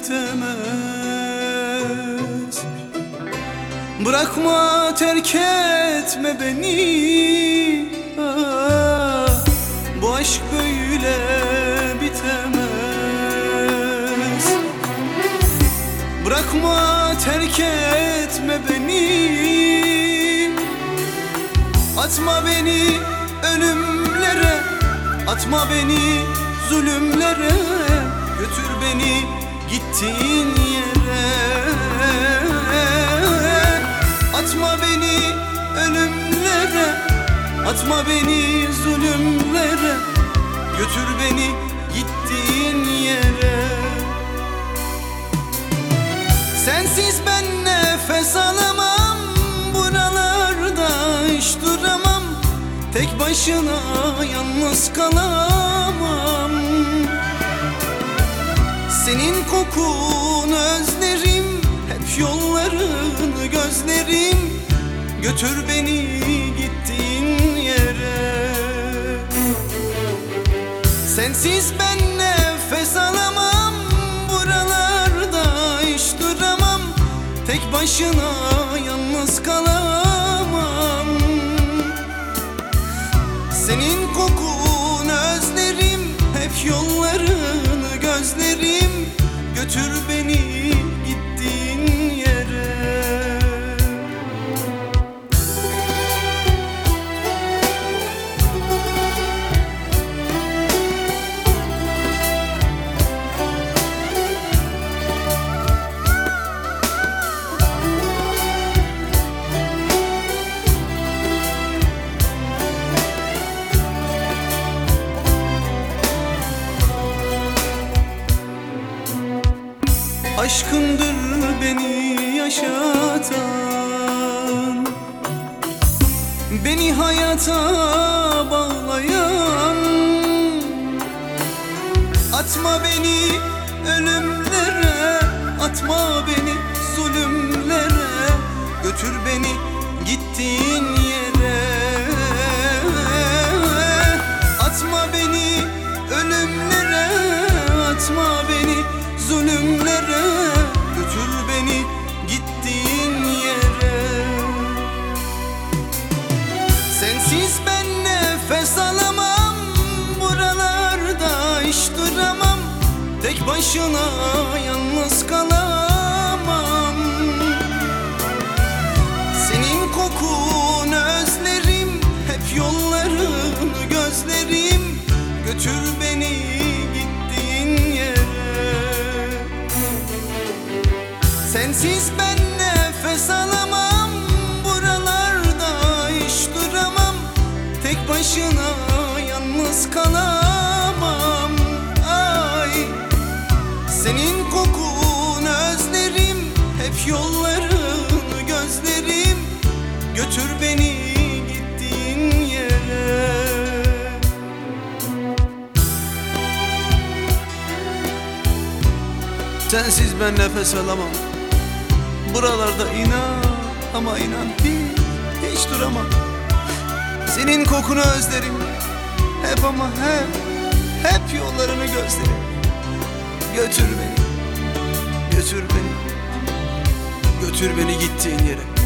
bitemez. Bırakma, terk etme beni, bu aşk böyle bitemez. Bırakma, terk etme beni, atma beni ölümlere, atma beni zulümlere, götür beni gittiğin yere. Atma beni ölümlere, atma beni zulümlere, götür beni gittiğin yere. Sensiz ben nefes alamam, buralarda hiç duramam, tek başına yalnız kalamam. Senin kokunu özlerim, hep yollarını gözlerim, götür beni gittiğin yere. Sensiz ben nefes alamam, buralarda hiç duramam, tek başına yalnız kalamam. Senin kokunu özlerim, hep yollarını gözlerim, götür beni gittiğin yere. Aşkındır beni yaşatan, beni hayata bağlayan. Atma beni ölümlere, atma beni zulümlere, götür beni gittiğin yere. Atma beni ölümlere, atma beni zulümlere, götür beni gittiğin yere. Sensiz ben nefes alamam, buralarda hiç duramam, tek başına yalnız kalamam. Senin kokunu özlerim, hep yollarını gözlerim, götür beni gittiğin yere. Sensiz ben nefes alamam, buralarda hiç duramam, tek başına yalnız kalamam. Ay, senin kokunu özlerim, hep yollarını gözlerim, götür beni gittiğin yere. Sensiz ben nefes alamam, buralarda inan ama inan hiç duramam. Senin kokunu özlerim, hep ama hep yollarını gözlerim, götür beni, götür beni, götür beni gittiğin yere.